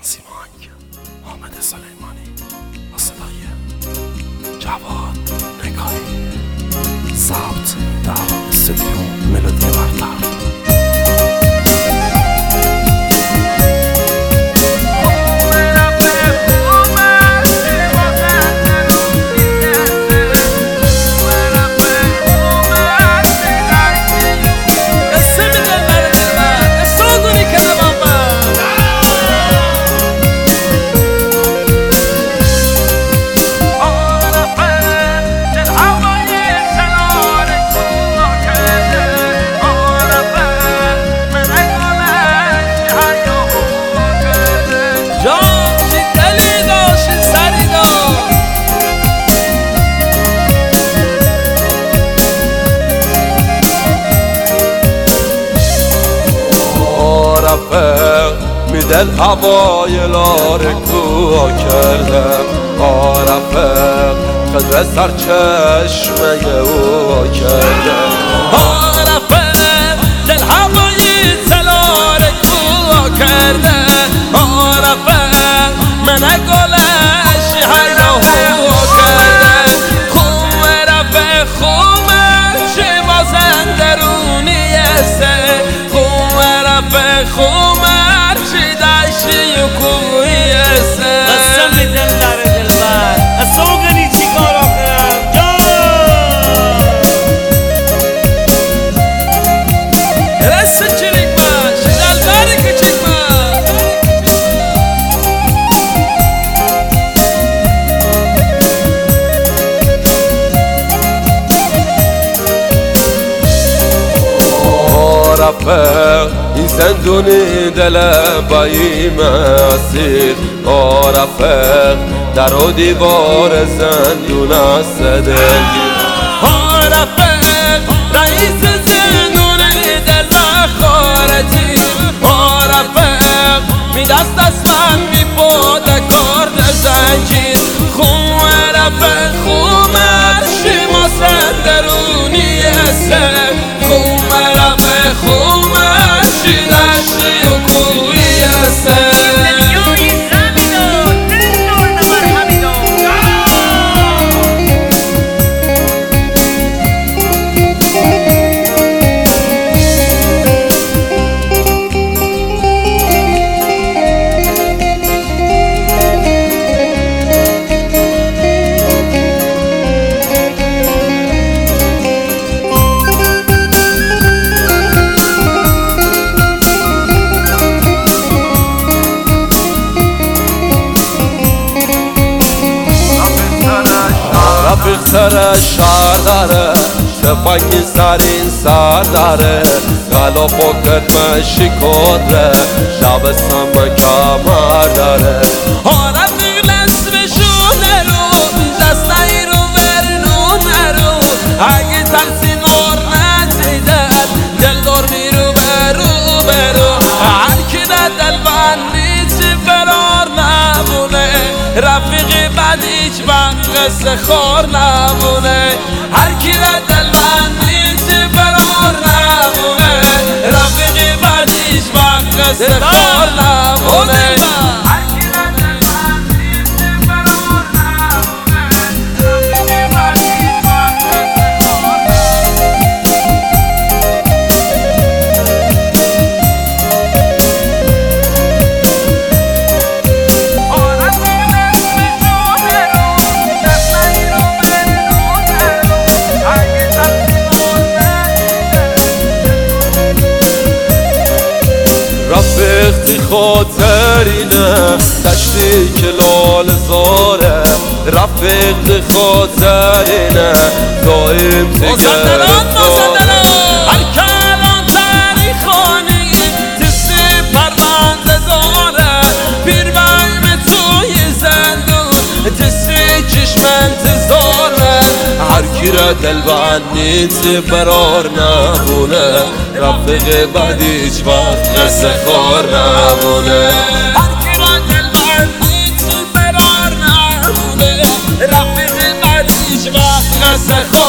تنظیم‌آهنگ حامد سلیمانی با صدای جواد نگاهی، ضبط در استودیو ملودی برتر. میدل هوای لار کوها کردم رفیق قدر سرچشمه او کردم رفیق دل هوای لار کوها کردم رفیق من گلش هیاهو کردم خوم رفیق خومه چه بازن درونی سه خوم رفیق خومه قسم دلبر دلبر از سوگنی چی کار آخرم رسن چریک باش دلبر کچک باش رفیق این زندونی دل بایم اسیر رفیق در و دیوار زندون است دلگیر رفیق رئیس زندون دل خارجی رفیق می دست من می پاده کارد زنجیر خون رفیق خون شما سندرونی سر خون رفیق خون شدشتی و کوی سر رفیق سر شهر داره تفنگی سر این سر داره غلاف و کدمشی کدره شبستان به کمر داره رفیق لسبشونه رو دستایی رو برنون رو اگه ترسی نار نتیدن دل دار میرو برو هر کی نه دل بندی چی فرار نمونه رفیقی بعد هیچ وقت قصه خار نمونه هر کی نه دل بندی چی فرار نمونه رفیقی بعد هیچ وقت قصه خار نمونه رفیقتی خاطرینه دشتی که لال زاره رفیقتی خاطرینه دایم تگرفتاره هر کلان تاریخانی تسی پرونده داره پیر بایم توی زندون تسی چشم انتظاره هر کی را دل بندی برار نمونه رفیق بعد هیچ وقت قصه خار نمونه هر کی را دل بندی برار نمونه رفیق بعد هیچ وقت قصه خار